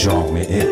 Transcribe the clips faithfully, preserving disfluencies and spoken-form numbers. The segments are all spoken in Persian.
جامعه.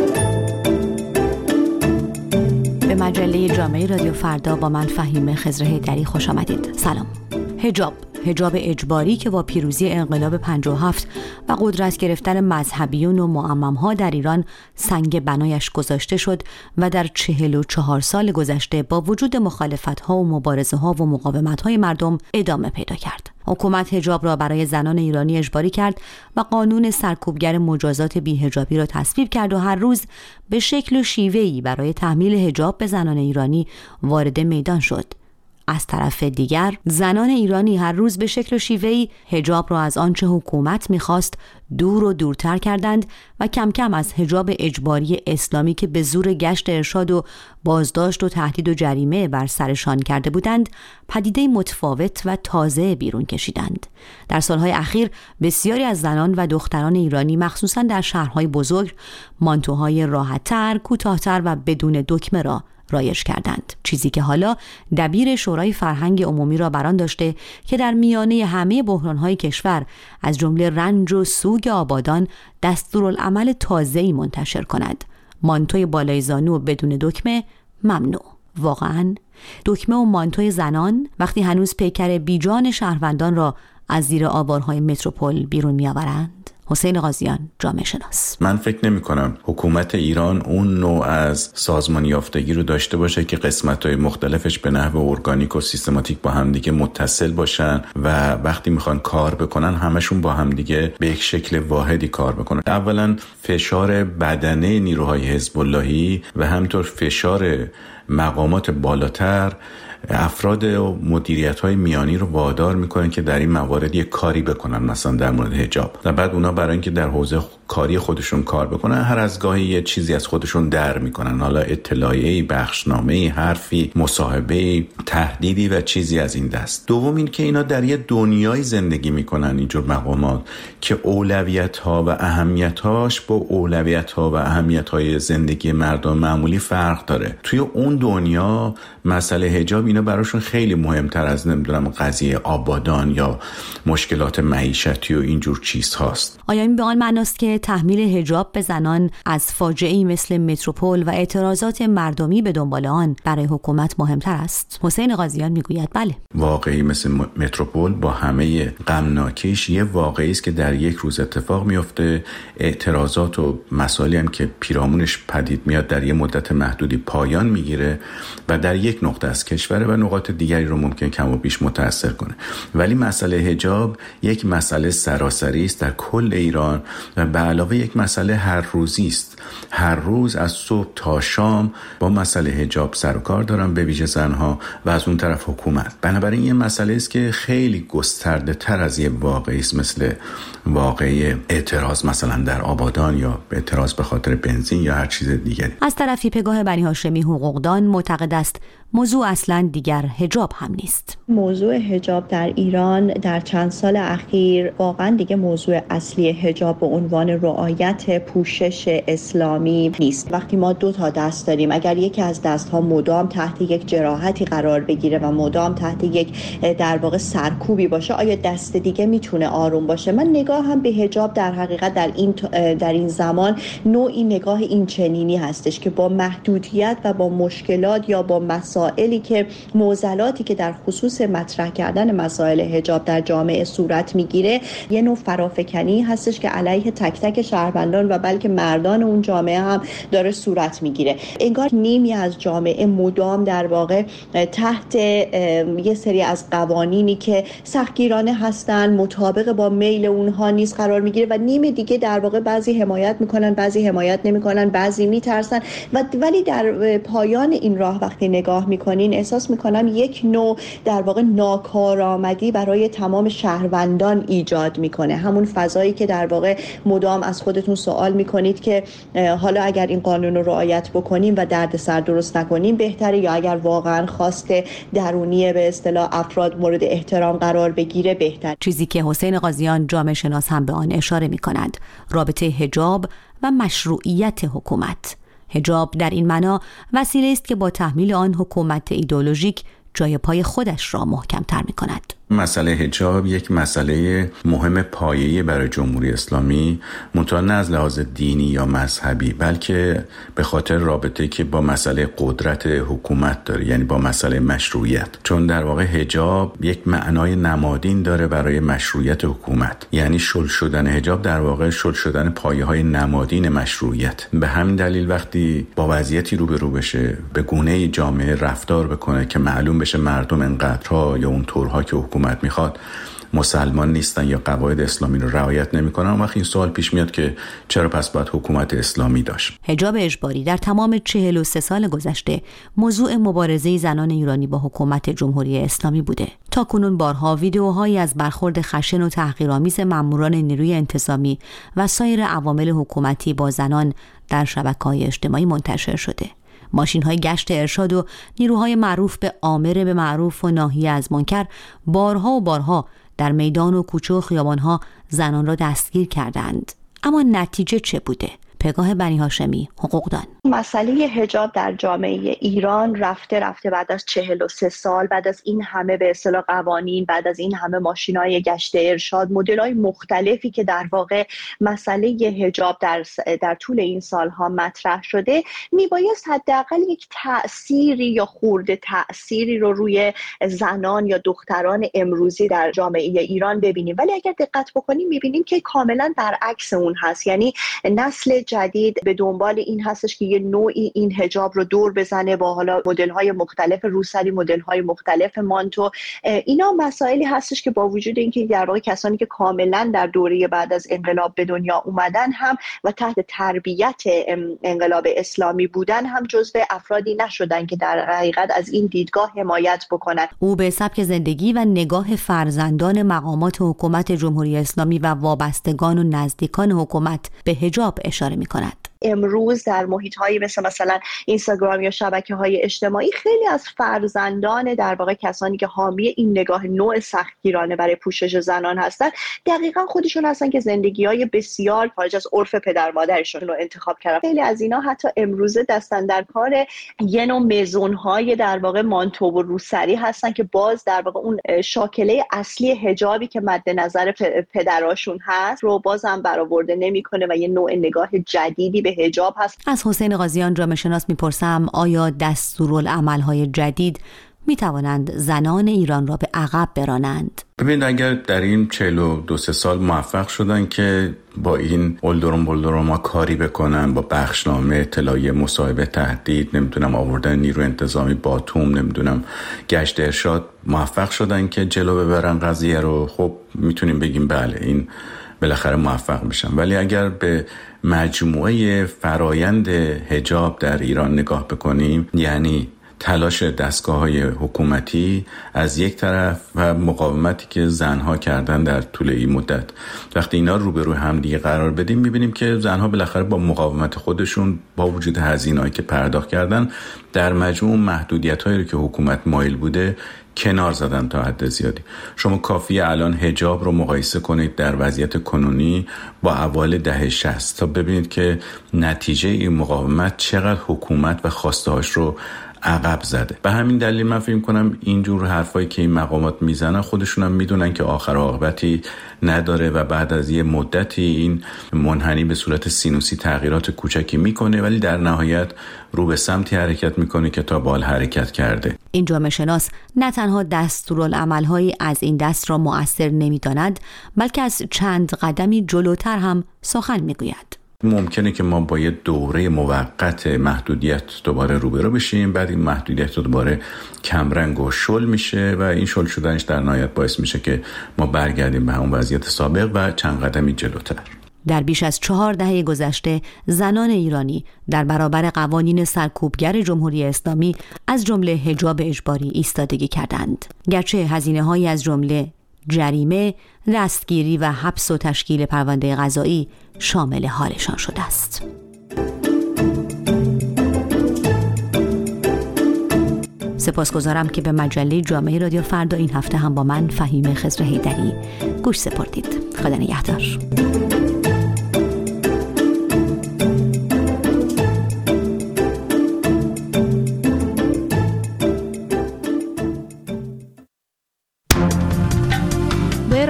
به مجله جامعه رادیو فردا با من فهیمه خضرهیدری خوش آمدید. سلام. حجاب حجاب اجباری که با پیروزی انقلاب پنجاه و هفت و قدرت گرفتن مذهبیون و معمم‌ها در ایران سنگ بنایش گذاشته شد و در چهل و چهار سال گذشته با وجود مخالفت‌ها و مبارزه‌ها و مقاومت‌های مردم ادامه پیدا کرد. حکومت حجاب را برای زنان ایرانی اجباری کرد و قانون سرکوبگر مجازات بی‌حجابی را تصویب کرد و هر روز به شکل و شیوه‌ای برای تحمیل حجاب به زنان ایرانی وارد میدان شد. از طرف دیگر زنان ایرانی هر روز به شکل و شیوه‌ای حجاب را از آنچه حکومت می‌خواست دور و دورتر کردند و کم کم از حجاب اجباری اسلامی که به زور گشت ارشاد و بازداشت و تهدید و جریمه بر سرشان کرده بودند پدیده متفاوت و تازه بیرون کشیدند. در سالهای اخیر بسیاری از زنان و دختران ایرانی مخصوصاً در شهرهای بزرگ مانتوهای راحت‌تر، کوتاه‌تر و بدون دکمه را رایج کردند، چیزی که حالا دبیر شورای فرهنگ عمومی را بران داشته که در میانه همه بحران‌های کشور از جمله رنج و سوگ آبادان دستورالعمل تازه‌ای منتشر کند. مانتوی بالای زانو بدون دکمه ممنوع. واقعاً دکمه و مانتوی زنان وقتی هنوز پیکر بیجان شهروندان را از زیر آوارهای متروپول بیرون می‌آورند؟ حسین قاضیان، جامعه شناس: من فکر نمی کنم حکومت ایران اون نوع از سازمان یافتگی رو داشته باشه که قسمت‌های مختلفش به نحو ارگانیک و سیستماتیک با همدیگه متصل باشن و وقتی میخوان کار بکنن همشون با همدیگه به یک شکل واحدی کار بکنن. اولا فشار بدنه نیروهای حزب اللهی و همینطور فشار مقامات بالاتر افراد و مدیریت‌های میانی رو وادار میکنن که در این موارد یک کاری بکنن، مثلا در مورد حجاب، و بعد اونا برای اینکه در حوزه کاری خودشون کار بکنن هر از گاهی یه چیزی از خودشون در میکنن، حالا اطلاعیه‌ای، بخشنامه‌ای، حرفی، مصاحبه‌ای، تهدیدی و چیزی از این دست. دوم این که اینا در یه دنیای زندگی میکنن اینجور مقامات که اولویت‌ها و اهمیت‌هاش با اولویت‌ها و اهمیت‌های زندگی مردم معمولی فرق داره. توی اون دنیا مسئله حجاب اینا براشون خیلی مهمتر از نمیدونم قضیه آبادان یا مشکلات معیشتی و اینجور چیز هاست. آیا این به آن معناست که تحمیل حجاب به زنان از فاجعه‌ای مثل متروپول و اعتراضات مردمی به دنبال آن برای حکومت مهمتر است؟ حسین قاضیان میگوید بله. واقعی مثل متروپول با همه غمناکیش یه واقعی است که در یک روز اتفاق میفته. اعتراضات و مسائلی هم که پیرامونش پدید میاد در یه مدت محدودی پایان میگیره و در یک نقطه از کشور و نقاط دیگری رو ممکن کم و بیش متاثر کنه. ولی مسئله حجاب یک مسئله سراسری است در کل ایران و به علاوه یک مسئله هر روزی است. هر روز از صبح تا شام با مسئله حجاب سر و کار دارن، به ویژه زنها و از اون طرف حکومت. بنابراین یه مسئله است که خیلی گسترده تر از یه واقعی است مثل واقعی اعتراض مثلا در آبادان یا اعتراض به خاطر بنزین یا هر چیز دیگری. از طرفی پگاه بنی هاشمی حقوقدان معتقد است موضوع اصلا دیگر حجاب هم نیست. موضوع حجاب در ایران در چند سال اخیر واقعا دیگه موضوع اصلی حجاب به عنوان رعایت پوشش اسلامی نیست. وقتی ما دو تا دست داریم، اگر یکی از دست‌ها مدام تحت یک جراحتی قرار بگیره و مدام تحت یک در واقع سرکوبی باشه، آیا دست دیگه میتونه آروم باشه؟ من نگاه هم به حجاب در حقیقت در این در این زمان نوعی نگاه این چنینی هستش که با محدودیت و با مشکلات یا با مسائلی که معضلاتی که در خصوص مطرح کردن مسائل حجاب در جامعه صورت میگیره یه نوع فرافکنی هستش که علیه تک تک شهروندان و بلکه مردان اون جامعه هم داره صورت میگیره. انگار نیمی از جامعه مدام در واقع تحت یه سری از قوانینی که سختگیرانه هستن، مطابق با میل اونها نیست قرار میگیره و نیم دیگه در واقع بعضی حمایت میکنن، بعضی حمایت نمیکنن، بعضی میترسن و ولی در پایان این راه وقتی نگاه میکنین احساس میکنم یک نوع در واقع ناکارآمدی برای تمام شهروندان ایجاد میکنه. همون فضایی که در واقع مدام از خودتون سوال میکنید که حالا اگر این قانون رو رعایت بکنیم و دردسر درست نکنیم بهتره، یا اگر واقعا خواست درونی به اصطلاح افراد مورد احترام قرار بگیره بهتر. چیزی که حسین قاضیان جامعه شناس هم به آن اشاره میکند: رابطه حجاب و مشروعیت حکومت. حجاب در این معنا وسیله است که با تحمیل آن حکومت ایدئولوژیک جای پای خودش را محکم‌تر می‌کند. مسئله حجاب یک مسئله مهم پایه‌ای برای جمهوری اسلامی، منتها نه از لحاظ دینی یا مذهبی، بلکه به خاطر رابطه‌ای که با مسئله قدرت حکومت داره، یعنی با مسئله مشروعیت. چون در واقع حجاب یک معنای نمادین داره برای مشروعیت حکومت، یعنی شل شدن حجاب در واقع شل شدن پایه‌های نمادین مشروعیت. به همین دلیل وقتی با وضعیتی روبرو بشه، به گونه‌ای جامعه رفتار بکنه که معلوم بشه مردم انقدرها یا اون طورها که حکومت میخواد مسلمان نیستن یا قواعد اسلامی رو رعایت نمیکنن، اون وقت این سوال پیش میاد که چرا پس باید حکومت اسلامی داشت؟ حجاب اجباری در تمام چهل و سه سال گذشته موضوع مبارزه زنان ایرانی با حکومت جمهوری اسلامی بوده. تاکنون بارها ویدیوهایی از برخورد خشن و تحقیرآمیز ماموران نیروی انتظامی و سایر عوامل حکومتی با زنان در شبکه‌های اجتماعی منتشر شده. ماشین‌های گشت ارشاد و نیروهای معروف به آمر به معروف و ناهی از منکر بارها و بارها در میدان و کوچه و خیابان‌ها زنان را دستگیر کردند. اما نتیجه چه بوده؟ پگاه بنی هاشمی، حقوقدان. مسئله حجاب در جامعه ایران رفته رفته بعد از چهل و سه سال، بعد از این همه به اصطلاح قوانین، بعد از این همه ماشین‌های گشت ارشاد، مدل‌های مختلفی که در واقع مسئله حجاب در در طول این سالها مطرح شده، میبایست حداقل یک تأثیری یا خورده تأثیری رو روی زنان یا دختران امروزی در جامعه ایران ببینیم. ولی اگر دقت بکنیم میبینیم که کاملا برعکس اون هست. یعنی نسل جدید به دنبال این هستش که یه نوعی این حجاب رو دور بزنه با حالا مدل‌های مختلف روسری، مدل‌های مختلف مانتو. اینا مسائلی هستش که با وجود اینکه در واقع کسانی که کاملا در دوره بعد از انقلاب به دنیا اومدن هم و تحت تربیت انقلاب اسلامی بودن هم جزو افرادی نشدن که در حقیقت از این دیدگاه حمایت بکنن. او به سبک زندگی و نگاه فرزندان مقامات حکومت جمهوری اسلامی و وابستگان و نزدیکان حکومت به حجاب اشاره می‌کند. امروز در محیط‌هایی مثل مثلا اینستاگرام یا شبکه‌های اجتماعی خیلی از فرزندان در واقع کسانی که حامی این نگاه نوع سختگیرانه برای پوشش زنان هستند، دقیقاً خودشون هستن که زندگی‌های بسیار خارج از عرف پدر مادرشون رو انتخاب کردن. خیلی از اینا حتی امروزه دستن در کار یه نوع مزون‌های در واقع مانتو و روسری هستن که باز در واقع اون شاکله اصلی حجابی که مد نظر پدراشون هست رو بازم برآورده نمی‌کنه و یه نوع نگاه جدیدی به حجاب هست. از حسین قاضیان جامعه شناس میپرسم آیا دستورالعمل‌های جدید میتوانند زنان ایران را به عقب برانند؟ ببینید اگر در این چهل و دو سه سال موفق شدن که با این اولدروم بولدروم ها کاری بکنن، با بخشنامه، اطلاعیه، مصاحبه، تهدید، نمیدونم آوردن نیرو انتظامی، باتوم، نمیدونم گشت ارشاد، موفق شدن که جلو ببرن قضیه رو، خب میتونیم بگیم بله این بالاخره موفق بشن. ولی اگر به مجموعه فرایند حجاب در ایران نگاه بکنیم، یعنی تلاش دستگاه‌های حکومتی از یک طرف و مقاومتی که زنها کردن در طول این مدت، وقتی اینا روبروی هم دیگه قرار بدیم می‌بینیم که زنها بالاخره با مقاومت خودشون با وجود هزینه‌ای که پرداخت کردن در مجموع محدودیت‌هایی رو که حکومت مایل بوده کنار زدن تا حد زیادی. شما کافیه الان حجاب رو مقایسه کنید در وضعیت کنونی با اوایل دهه شصت تا ببینید که نتیجه این مقاومت چقدر حکومت و خواسته‌هاش رو عقب زده. به همین دلیل من فکر کنم اینجور حرفایی که این مقامات میزنن خودشون هم میدونن که آخر عاقبتی نداره و بعد از یه مدتی این منحنی به صورت سینوسی تغییرات کوچکی میکنه، ولی در نهایت رو به سمتی حرکت میکنه که تا بال حرکت کرده. این جامعه شناس نه تنها دستورالعمل‌هایی از این دست را مؤثر نمیداند، بلکه از چند قدمی جلوتر هم سخن میگوید. ممکنه که ما با یه دوره موقت محدودیت دوباره روبرو بشیم، بعد این محدودیت دوباره کمرنگ و شل میشه و این شل شدنش در نهایت باعث میشه که ما برگردیم به همون وضعیت سابق و چند قدمی جلوتر. در بیش از چهار دهه گذشته زنان ایرانی در برابر قوانین سرکوبگر جمهوری اسلامی از جمله حجاب اجباری ایستادگی کردند، گرچه هزینه‌هایی از جمله جریمه، دستگیری و حبس و تشکیل پرونده قضایی شامل حالشان شده است. سپاسگزارم که به مجله جامعه رادیو فردا این هفته هم با من فهیمه خضر حیدری گوش سپردید. خدا نگهدار.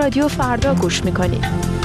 رادیو فردا گوش میکنید.